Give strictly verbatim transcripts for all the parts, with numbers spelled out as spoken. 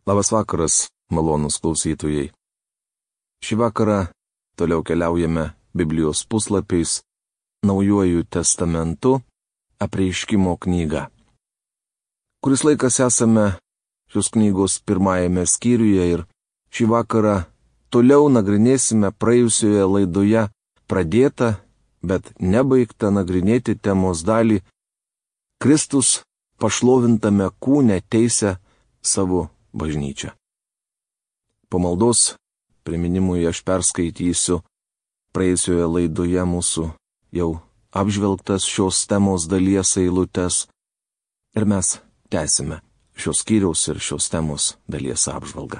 Labas vakaras, malonūs klausytojai. Šį vakarą toliau keliaujame Biblijos puslapiais, Naujuoju testamentu, Apreiškimo knyga. Kuris laikas esame šios knygos pirmajame skyriuje ir šį vakarą toliau nagrinėsime praėjusioje laidoje pradėtą, bet nebaigtą nagrinėti temos dalį Kristus pašlovintame kūne teisia savo bažnyčią. Po maldos priminimui aš perskaitysiu praėjusioje laidoje mūsų jau apžvelgtas šios temos dalies eilutes ir mes tęsime šios skyriaus ir šios temos dalies apžvalgą.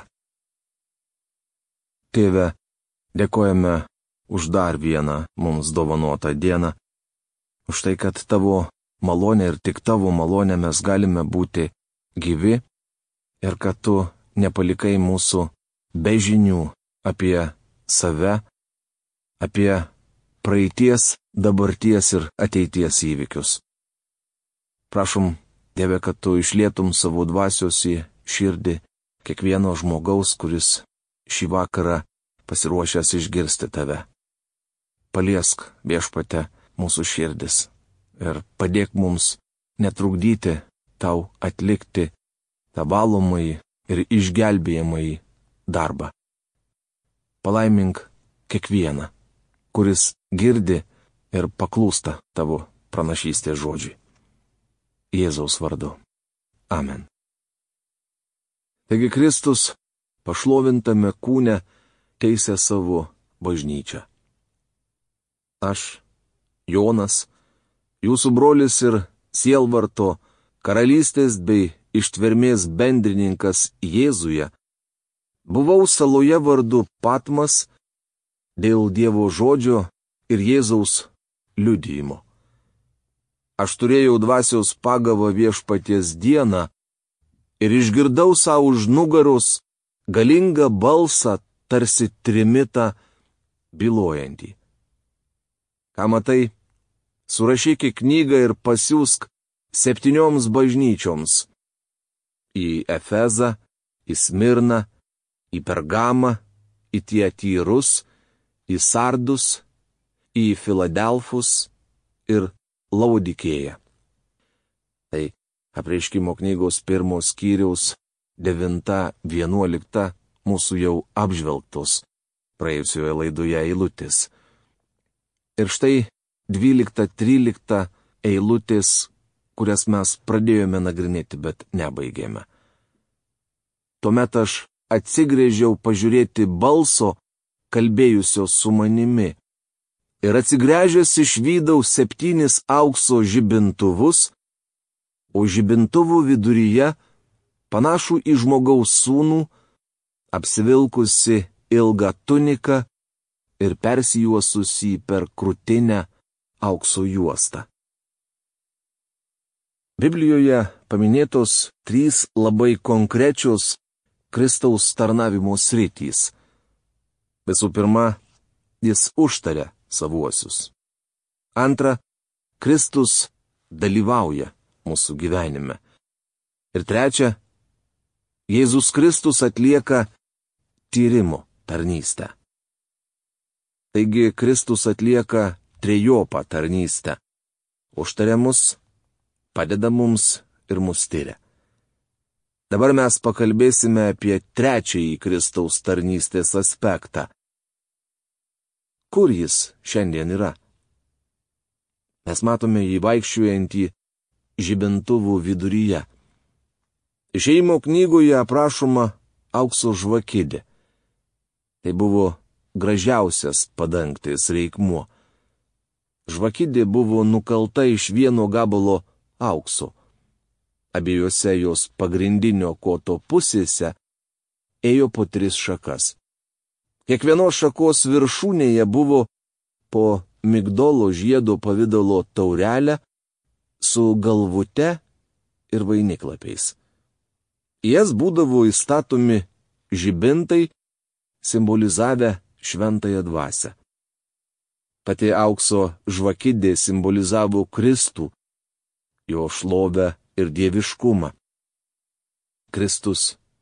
Tėve, dėkojame už dar vieną mums dovanotą dieną, už tai, kad tavo malonė ir tik tavo malonė mes galime būti gyvi ir kad tu nepalikai mūsų be žinių apie save, apie praeities, dabarties ir ateities įvykius. Prašom, Dieve, kad tu išlietum savo dvasios į širdį kiekvieno žmogaus, kuris šį vakarą pasiruošęs išgirsti tave. Paliesk, Viešpatie, mūsų širdis ir padėk mums netrukdyti tau atlikti tą valomąjį ir išgelbėjamąjį darbą. Palaimink kiekvieną, kuris girdi ir paklūsta tavo pranašystės žodžiui. Jėzaus vardu. Amen. Taigi Kristus pašlovintame kūne teisia savo bažnyčią. Aš, Jonas, jūsų brolis ir sielvarto, karalystės bei ištvermės bendrininkas Jėzuje, buvau saloje vardu Patmas dėl Dievo žodžio ir Jėzaus liudijimo. Aš turėjau dvasios pagavą Viešpaties dieną ir išgirdau savo už nugaros galingą balsą tarsi trimitą bylojantį. Ką matai, surašyk į knygą ir pasiųsk septynioms bažnyčioms – į Efezą, į Smirną, į Pergamą, į Tiatyrus, į Sardus, į Filadelfus ir Laodikėją. Tai Apreiškimo knygos pirmos skyriaus devinta vienuolikta mūsų jau apžvelgtos praėjusioje laidoje eilutės. Ir štai dvylikta trylikta eilutės, kurias mes pradėjome nagrinėti, bet nebaigėme. Tuomet aš atsigrėžiau pažiūrėti balso, kalbėjusio su manimi, ir atsigręžęs išvydau septynis aukso žibintuvus, o žibintuvų viduryje panašų į žmogaus sūnų, apsivilkusi ilgą tuniką ir persijuosusi per krūtinę aukso juostą. Biblijoje paminėtos trys labai konkrečios Kristaus tarnavimo sritys. Visų pirma, jis užtaria savuosius. Antra, Kristus dalyvauja mūsų gyvenime. Ir trečia, Jėzus Kristus atlieka tyrimo tarnystę. Taigi Kristus atlieka trejopą tarnystę. Užtaria mus, padeda mums ir mus tyria. Dabar mes pakalbėsime apie trečiąjį Kristaus tarnystės aspektą. Kur jis šiandien yra? Mes matome jį vaikščiojantį žibintuvų viduryje. Išėjimo knygoje aprašoma aukso žvakidė. Tai buvo gražiausias padangtės reikmuo. Žvakidė buvo nukalta iš vieno gabalo aukso. Abiejose jos pagrindinio koto pusėse ėjo po tris šakas. Kiekvienos šakos viršūnėje buvo po migdolo žiedo pavidalo taurelę su galvute ir vainiklapiais. Į jas būdavo įstatomi žibintai, simbolizavę šventąją dvasią. Pati aukso žvakidė simbolizavo Kristų, jo šlovę ir dieviškumą. Kristus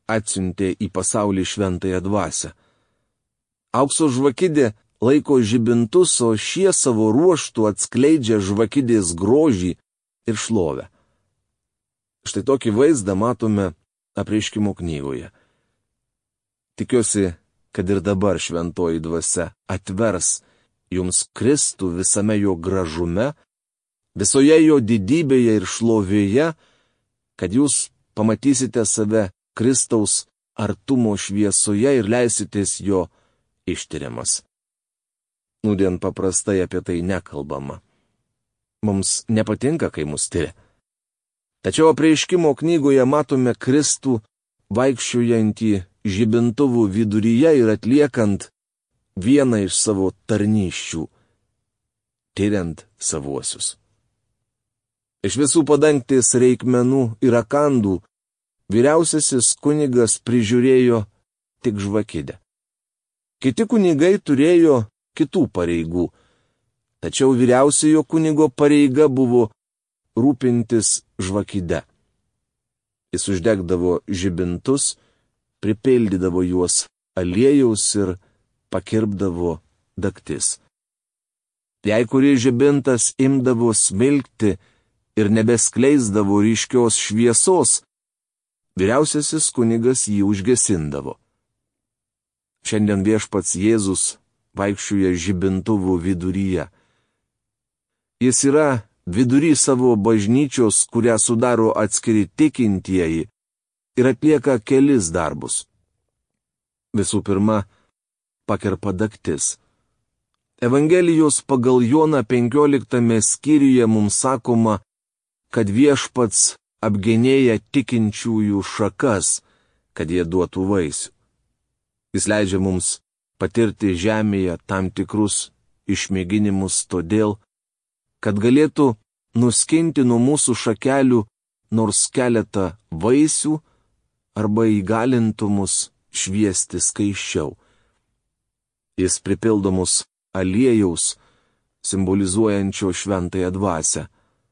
atsiuntė į pasaulį šventąją dvasią. Aukso žvakidė laiko žibintus, o šie savo ruoštų atskleidžia žvakidės grožį ir šlovę. Štai tokį vaizdą matome Apreiškimo knygoje. Tikiuosi, kad ir dabar šventoji dvasia atvers jums Kristų visame jo gražume, visoje jo didybėje ir šlovėje, kad jūs pamatysite save Kristaus artumo šviesoje ir leisitės jo ištiriamas. Nūdien paprastai apie tai nekalbama. Mums nepatinka, kai mus tiria. Tačiau Apreiškimo knygoje matome Kristų vaikščiojantį žibintuvų viduryje ir atliekant vieną iš savo tarnysčių - tyriant savuosius. Iš visų padangtės reikmenų ir rakandų vyriausiasis kunigas prižiūrėjo tik žvakidę. Kiti kunigai turėjo kitų pareigų, tačiau vyriausiojo kunigo pareiga buvo rūpintis žvakide. Jis uždegdavo žibintus, pripildydavo juos aliejaus ir pakirpdavo dagtis. Jei kuris žibintas imdavo smilkti ir nebeskleisdavo ryškios šviesos, vyriausiasis kunigas jį užgesindavo. Šiandien Viešpats Jėzus vaikščioja žibintuvų viduryje. Jis yra vidury savo bažnyčios, kurią sudaro atskiri tikintieji, ir atlieka kelis darbus. Visų pirma, pakerpa dagtis. Evangelijos pagal Joną penkioliktame skyriuje mums sakoma, kad Viešpats apgenėja tikinčiųjų šakas, kad jie duotų vaisių. Jis leidžia mums patirti žemėje tam tikrus išmėginimus todėl, kad galėtų nuskinti nuo mūsų šakelių nors keletą vaisių arba įgalintų mus šviesti skaisčiau. Jis pripildo mus aliejaus, simbolizuojančio šventąją dvasią.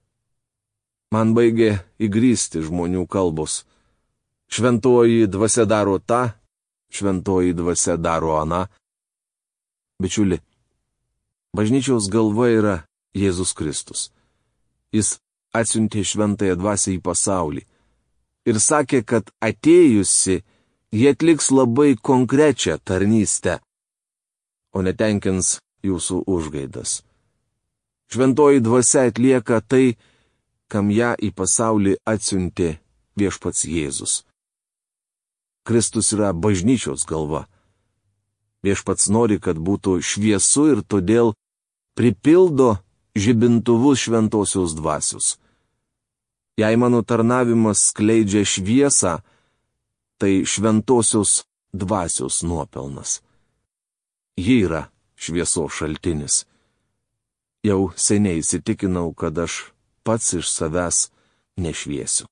Man baigė įgrysti žmonių kalbos. Šventoji dvasia daro tą, šventoji dvasia daro aną. Bičiuli, bažnyčios galva yra Jėzus Kristus. Jis atsiuntė šventąją dvasią į pasaulį ir sakė, kad atėjusi, jie atliks labai konkrečią tarnystę, o netenkins jūsų užgaidas. Šventoji dvasia atlieka tai, kam ją į pasaulį atsiuntė Viešpats Jėzus. Kristus yra bažnyčios galva. Viešpats nori, kad būtų šviesu ir todėl pripildo žibintuvus šventosios dvasios. Jei mano tarnavimas skleidžia šviesą, tai šventosios dvasios nuopelnas. Ji yra šviesos šaltinis. Jau seniai įsitikinau, kad aš pats iš savęs nešviesiu.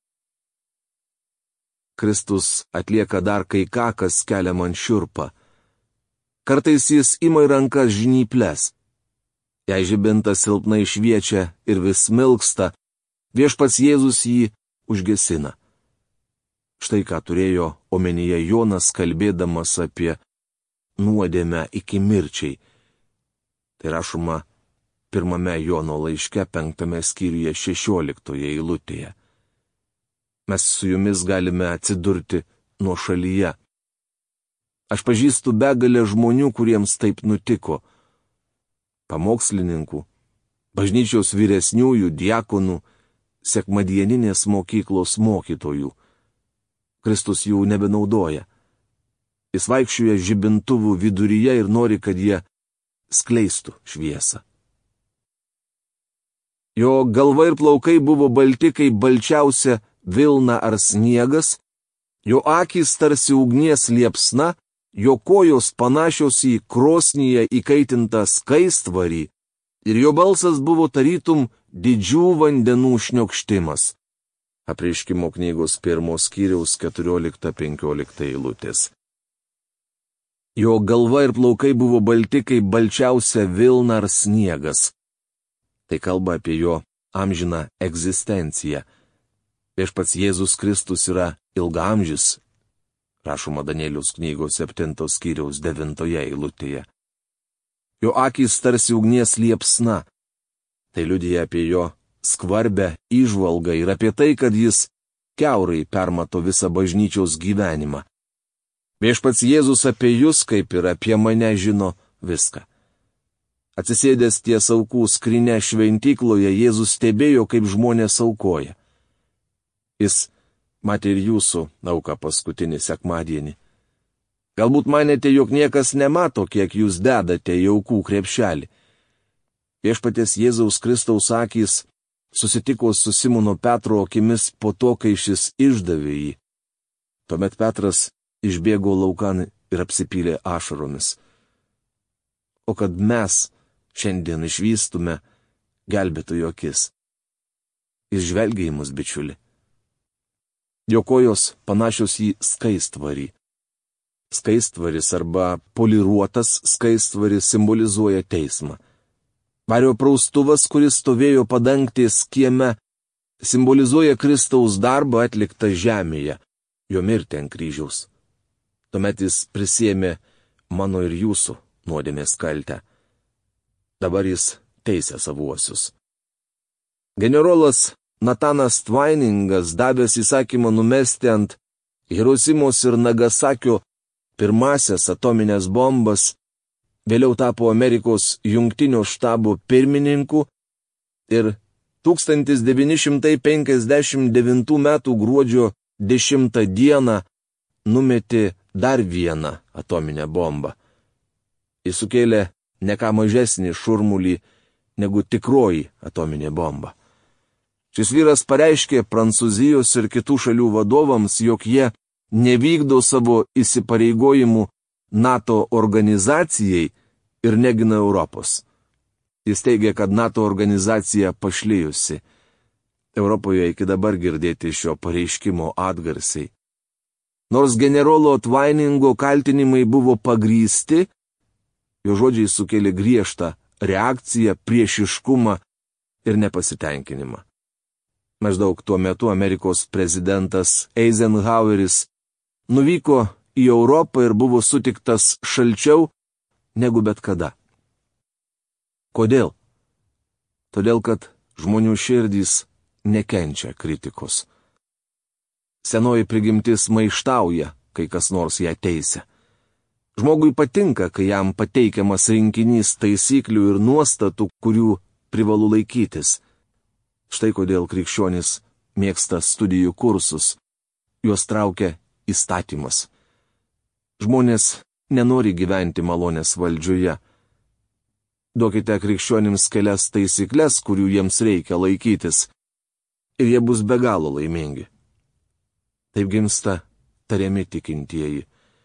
Kristus atlieka dar kai ką, kas kelia man šiurpą. Kartais jis ima į rankas žnyples. Jei žibintas silpnai šviečia ir vis smilksta, Viešpats Jėzus jį užgesina. Štai ką turėjo omenyje Jonas, kalbėdamas apie nuodėmę iki mirčiai. Tai rašoma pirmame Jono laiške penktame skyriuje šešioliktoje eilutėje. Mes su jumis galime atsidurti nuošalyje. Aš pažįstu begalę žmonių, kuriems taip nutiko. Pamokslininkų, bažnyčios vyresniųjų, diakonų, sekmadieninės mokyklos mokytojų. Kristus jų nebenaudoja. Jis vaikščioja žibintuvų viduryje ir nori, kad jie skleistų šviesą. Jo galva ir plaukai buvo balti kaip balčiausia vilna ar sniegas, jo akys tarsi ugnies liepsna, jo kojos panašios į krosnyje įkaitintą skaistvarį ir jo balsas buvo tarytum didžių vandenų šniokštimas. Apreiškimo knygos pirmos skyriaus keturiolikta penkiolikta eilutės. Jo galva ir plaukai buvo balti kaip balčiausia vilna ar sniegas. Tai kalba apie jo amžiną egzistenciją. Viešpats Jėzus Kristus yra ilgaamžis. Rašoma Danieliaus knygos septintos skyriaus devintoje eilutėje. Jo akys tarsi ugnies liepsna. Tai liudija apie jo skvarbę įžvalgą ir apie tai, kad jis kiaurai permato visą bažnyčios gyvenimą. Viešpats Jėzus apie jūs, kaip ir apie mane, žino viską. Atsisėdęs ties aukų skryne šventykloje, Jėzus stebėjo, kaip žmonės aukoja. Jis matė ir jūsų auką paskutinį sekmadienį. Galbūt manėte, jog niekas nemato, kiek jūs dedate į aukų krepšelį. Viešpaties Jėzaus Kristaus akys susitiko su Simono Petro akimis po to, kai šis išdavė jį. Tuomet Petras išbėgo laukan ir apsipylė ašaromis. O kad mes šiandien išvystume gelbėtojo akis. Jis žvelgia į mus, bičiuli. Jo kojos panašios į skaistvarį. Skaistvaris arba poliruotas skaistvaris simbolizuoja teismą. Vario praustuvas, kuris stovėjo padangtės kieme, simbolizuoja Kristaus darbą atliktą žemėje, jo mirtį ant kryžiaus. Tuomet jis prisėmė mano ir jūsų nuodėmės kaltę. Dabar jis teisė savuosius. Generolas Natanas Twainingas davęs įsakymą numesti ant Hirosimos ir Nagasakio pirmasias atominės bombas, vėliau tapo Amerikos jungtinio štabo pirmininku ir tūkstantis devyni šimtai penkiasdešimt devintų metų gruodžio dešimtą dieną numetė dar vieną atominę bombą. Jis sukėlė ne ką mažesnį šurmulį negu tikroji atominė bomba. Šis vyras pareiškė Prancūzijos ir kitų šalių vadovams, jog jie nevykdo savo įsipareigojimų NATO organizacijai ir negina Europos. Jis teigia, kad NATO organizacija pašlijusi. Europoje iki dabar girdėti šio pareiškimo atgarsiai. Nors generolo Twainingo kaltinimai buvo pagrįsti, jo žodžiai sukėlė griežtą reakciją, priešiškumą ir nepasitenkinimą. Maždaug tuo metu Amerikos prezidentas Eisenhoweris nuvyko į Europą ir buvo sutiktas šalčiau negu bet kada. Kodėl? Todėl, kad žmonių širdys nekenčia kritikos. Senoji prigimtis maištauja, kai kas nors ją teisia. Žmogui patinka, kai jam pateikiamas rinkinys taisyklių ir nuostatų, kurių privalu laikytis. Štai kodėl krikščionys mėgsta studijų kursus. Juos traukia įstatymas. Žmonės nenori gyventi malonės valdžioje. Duokite krikščionims kelias taisyklės, kurių jiems reikia laikytis, ir jie bus be galo laimingi. Taip gimsta tariami tikintieji.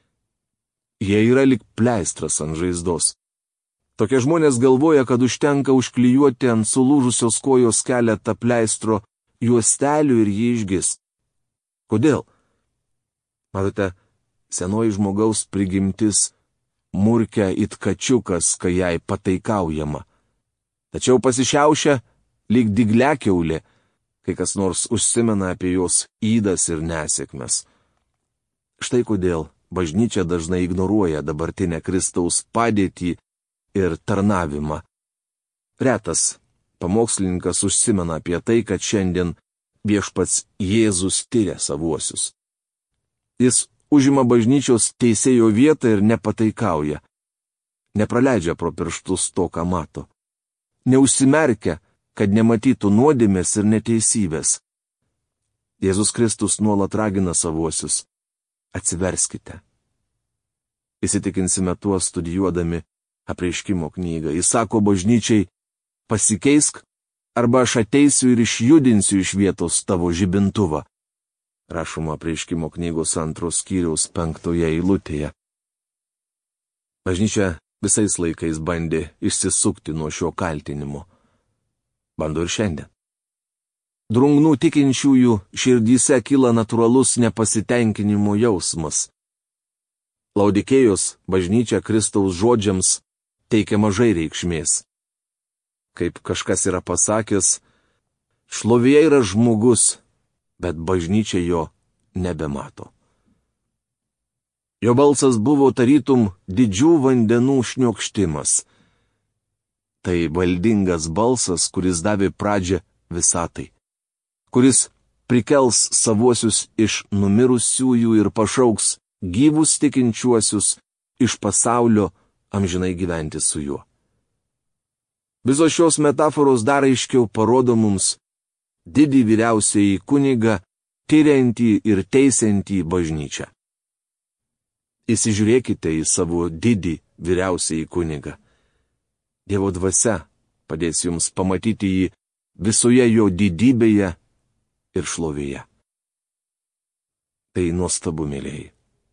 Jie yra lyg pleistras ant žaizdos. Tokie žmonės galvoja, kad užtenka užklijuoti ant sulūžusios kojos keletą pleistro juostelių ir jį išgis. Kodėl? Matote, senoji žmogaus prigimtis murkia it kačiukas, kai jai pataikaujama. Tačiau pasišiaušia lyg dygliakiaulė, kai kas nors užsimena apie jos ydas ir nesėkmes. Štai kodėl bažnyčia dažnai ignoruoja dabartinę Kristaus padėtį ir tarnavimą. Retas pamokslininkas užsimena apie tai, kad šiandien viešpats Jėzus tyria savuosius. Jis užima bažnyčios teisėjo vietą ir nepataikauja. Nepraleidžia pro pirštus to, ką mato. Neužsimerkia, kad nematytų nuodėmės ir neteisybės. Jėzus Kristus nuolat ragina savuosius. Atsiverskite. Įsitikinsime tuo studijuodami Apreiškimo knygą. Jis sako bažnyčiai, pasikeisk, arba aš ateisiu ir išjudinsiu iš vietos tavo žibintuvą. Rašoma Apreiškimo knygos antros skyriaus penktoje eilutėje. Bažnyčia visais laikais bandė išsisukti nuo šio kaltinimo. Bando ir šiandien. Drungnų tikinčiųjų širdyse kyla natūralus nepasitenkinimo jausmas. Laudikėjos bažnyčia Kristaus žodžiams teikia mažai reikšmės. Kaip kažkas yra pasakęs, šlovėje yra žmogus, bet bažnyčia jo nebemato. Jo balsas buvo tarytum didžių vandenų šniokštimas. Tai valdingas balsas, kuris davė pradžią visatai, kuris prikels savuosius iš numirusiųjų ir pašauks gyvus tikinčiuosius iš pasaulio amžinai gyventi su juo. Visos šios metaforos dar aiškiau parodo mums didį vyriausiąjį kunigą, tyriantį ir teisiantį bažnyčią. Įsižiūrėkite į savo didį vyriausiąjį kunigą. Dievo dvasia padės jums pamatyti jį visoje jo didybėje ir šlovėje. Tai nuostabu, mėlyjei.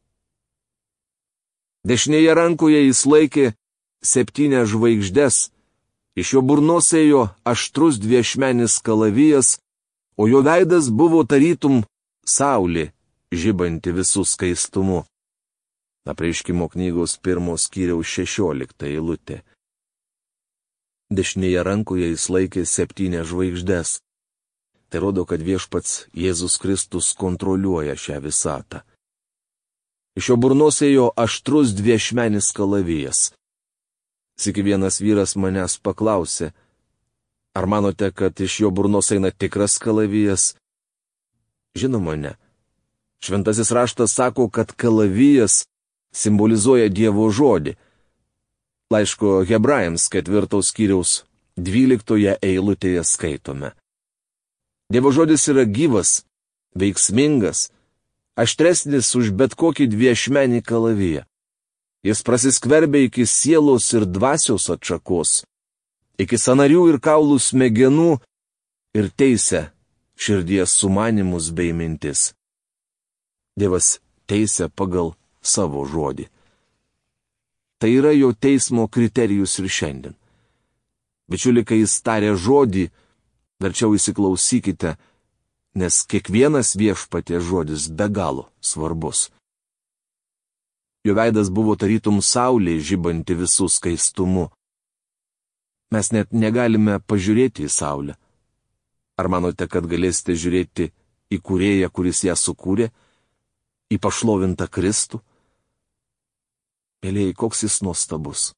Dešinėje rankoje jis laikė septynias žvaigždes, iš jo burnos ėjo aštrus dviešmenis kalavijas, o jo veidas buvo tarytum saulė, žibanti visų skaistumu. Apreiškimo knygos pirmos skyriaus šešiolikta eilutė. Dešinėje rankoje jis laikė septynias žvaigždes. Tai rodo, kad viešpats Jėzus Kristus kontroliuoja šią visatą. Iš jo burnos ėjo aštrus dviešmenis kalavijas. Sykį vienas vyras manęs paklausė, ar manote, kad iš jo burnos eina tikras kalavijas? Žinoma, ne. Šventasis raštas sako, kad kalavijas simbolizuoja Dievo žodį. Laiško Hebrajams ketvirtos skyriaus dvyliktoje eilutėje skaitome. Dievo žodis yra gyvas, veiksmingas, aštresnis už bet kokį dviešmenį kalaviją. Jis prasiskverbia iki sielos ir dvasios atšakos, iki sąnarių ir kaulų smegenų ir teisia širdies sumanimus bei mintis. Dievas teisia pagal savo žodį. Tai yra jo teismo kriterijus ir šiandien. Bičiuli, kai jis tarė žodį, verčiau įsiklausykite, nes kiekvienas viešpaties žodis be galo svarbus. Jo veidas buvo tarytum saulė, žibanti visų skaistumu. Mes net negalime pažiūrėti į saulę. Ar manote, kad galėsite žiūrėti į kūrėją, kuris ją sukūrė, į pašlovintą Kristų? Mėlyjei, koks jis nuostabus.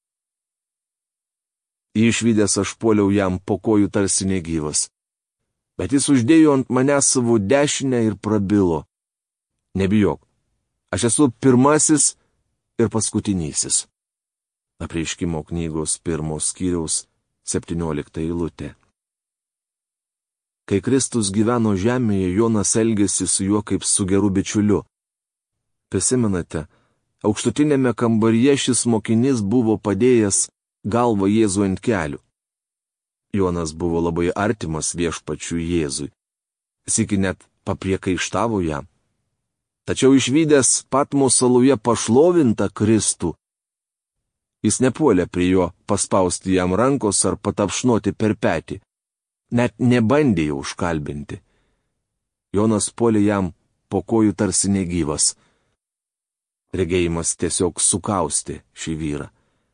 Jį išvydęs aš puoliau jam po kojų tarsi negyvas. Bet jis uždėjo ant manęs savo dešinę ir prabilo. Nebijok, aš esu pirmasis ir paskutinysis. Apreiškimo knygos pirmos skyriaus septyniolikta eilutė. Kai Kristus gyveno žemėje, Jonas elgėsi su juo kaip su geru bičiuliu. Prisimenate, aukštutinėme kambaryje šis mokinys buvo padėjęs galvą Jėzui ant kelių. Jonas buvo labai artimas viešpačiui Jėzui. Sykį net papriekaištavo jam. Tačiau išvydęs Patmo saloje pašlovintą Kristų, jis nepuolė prie jo paspausti jam rankos ar patapšnoti per petį. Net nebandė jo užkalbinti. Jonas puolė jam po kojų tarsi negyvas. Regėjimas tiesiog sukausti šį vyrą.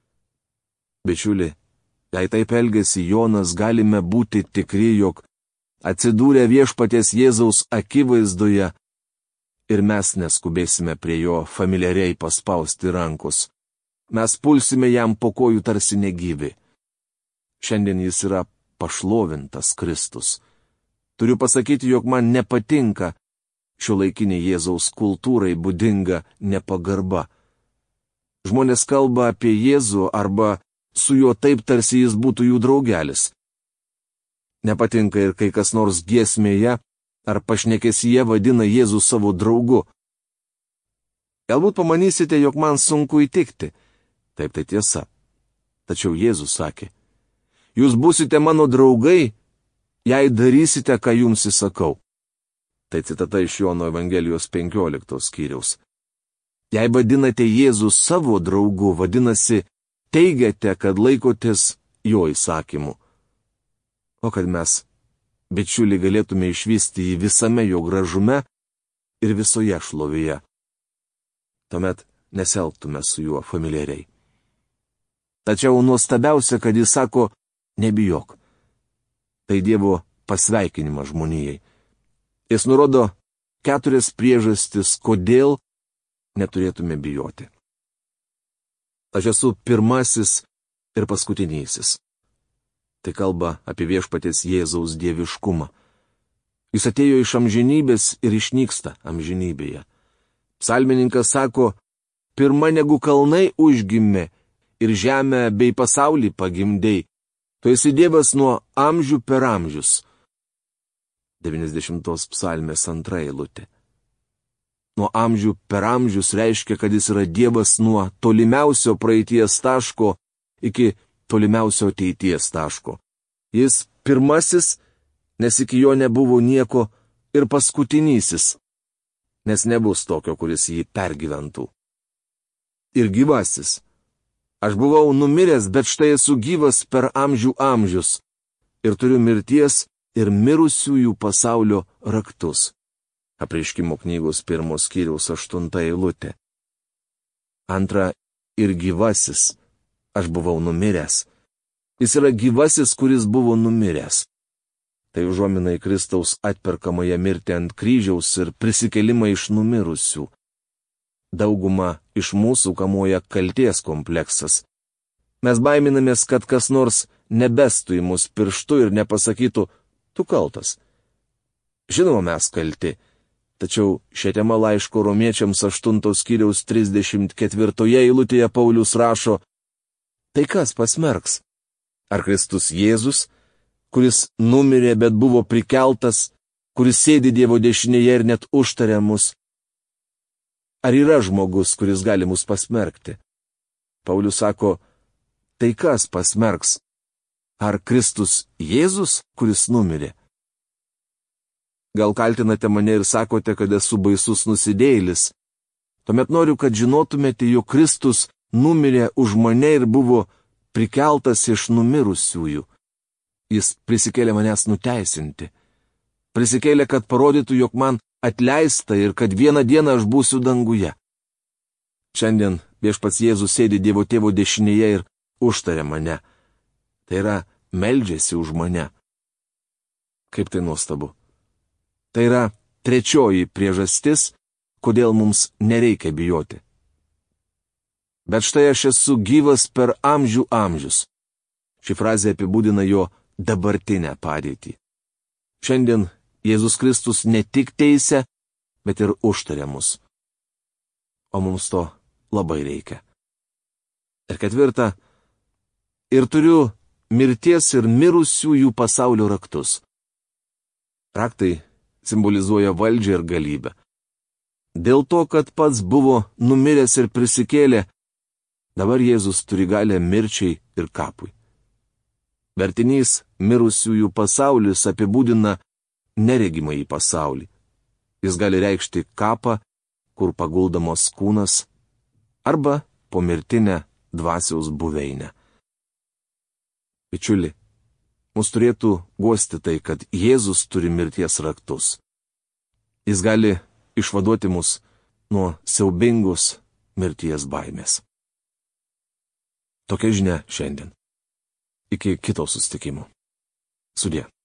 Bičiuli, jei taip elgėsi Jonas, galime būti tikri, jog atsidūrę viešpaties Jėzaus akivaizdoje ir mes neskubėsime prie jo familiariai paspausti rankos. Mes pulsime jam po kojų tarsi negyvi. Šiandien jis yra pašlovintas Kristus. Turiu pasakyti, jog man nepatinka šiuolaikinė Jėzaus kultūrai būdinga nepagarba. Žmonės kalba apie Jėzų arba su juo taip, tarsi jis būtų jų draugelis. Nepatinka ir kai kas nors giesmėje ar pašnekesyje vadina Jėzų savo draugu. Galbūt pamanysite, jog man sunku įtikti. Taip, tai tiesa. Tačiau Jėzus sakė, jūs būsite mano draugai, jei darysite, ką jums įsakau. Tai citata iš Jono Evangelijos penkioliktos skyriaus. Jei vadinate Jėzų savo draugu, vadinasi, teigiate, kad laikotės jo įsakymų. O kad mes, bičiuliai, galėtume išvysti jį visame jo gražume ir visoje šlovėje. Tuomet neselgtume su juo familiariai. Tačiau nuostabiausia, kad jis sako, nebijok. Tai Dievo pasveikinimas žmonijai. Jis nurodo keturias priežastis, kodėl neturėtume bijoti. Aš esu pirmasis ir paskutinysis. Tai kalba apie viešpaties Jėzaus dieviškumą. Jis atėjo iš amžinybės ir išnyksta amžinybėje. Psalmininkas sako, pirma negu kalnai užgimė ir žemę bei pasaulį pagimdei. Tu esi Dievas nuo amžių per amžius. devyniasdešimtos psalmės antra eilutė. Nuo amžių per amžius reiškia, kad jis yra Dievas nuo tolimiausio praeities taško iki tolimiausio ateities taško. Jis pirmasis, nes iki jo nebuvo nieko, ir paskutinysis, nes nebus tokio, kuris jį pergyventų. Ir gyvasis. Aš buvau numiręs, bet štai esu gyvas per amžių amžius ir turiu mirties ir mirusiųjų pasaulio raktus. Apreiškimo knygos pirmos skyriaus aštunta eilutė. Antra, ir gyvasis. Aš buvau numiręs. Jis yra gyvasis, kuris buvo numiręs. Tai užuomina į Kristaus atperkamąją mirtį ant kryžiaus ir prisikelimą iš numirusių. Dauguma iš mūsų kamuoja kalties kompleksas. Mes baiminamės, kad kas nors nebestų į mus pirštu ir nepasakytų, tu kaltas. Žinoma, mes kalti, tačiau šią temą laiško romiečiams aštuntos skyriaus trisdešimt ketvirtoje eilutėje Paulius rašo, tai kas pasmerks? Ar Kristus Jėzus, kuris numirė, bet buvo prikeltas, kuris sėdi Dievo dešinėje ir net užtaria mus? Ar yra žmogus, kuris gali mus pasmerkti? Paulius sako, tai kas pasmerks? Ar Kristus Jėzus, kuris numirė? Gal kaltinate mane ir sakote, kad esu baisus nusidėjėlis? Tuomet noriu, kad žinotumėte, jog Kristus numirė už mane ir buvo prikeltas iš numirusiųjų. Jis prisikėlė manęs nuteisinti. Prisikėlė, kad parodytų, jog man atleista ir kad vieną dieną aš būsiu danguje. Šiandien viešpats Jėzus sėdi Dievo Tėvo dešinėje ir užtaria mane. Tai yra, meldžiasi už mane. Kaip tai nuostabu. Tai yra trečioji priežastis, kodėl mums nereikia bijoti. Bet štai aš esu gyvas per amžių amžius. Ši frazė apibūdina jo dabartinę padėtį. Šiandien Jėzus Kristus ne tik teisia, bet ir užtaria mus. O mums to labai reikia. Ir ketvirta, ir turiu mirties ir mirusiųjų pasaulio raktus. Raktai simbolizuoja valdžią ir galybę. Dėl to, kad pats buvo numiręs ir prisikėlė, dabar Jėzus turi galę mirčiai ir kapui. Vertinys mirusiųjų pasaulis apibūdina neregimą į pasaulį. Jis gali reikšti kapą, kur paguldamos kūnas, arba pomirtinę dvasiaus buveinę. Bičiuli, mus turėtų guosti tai, kad Jėzus turi mirties raktus. Jis gali išvaduoti mus nuo siaubingos mirties baimės. Tokia žinia šiandien. Iki kito susitikimo. Sudie.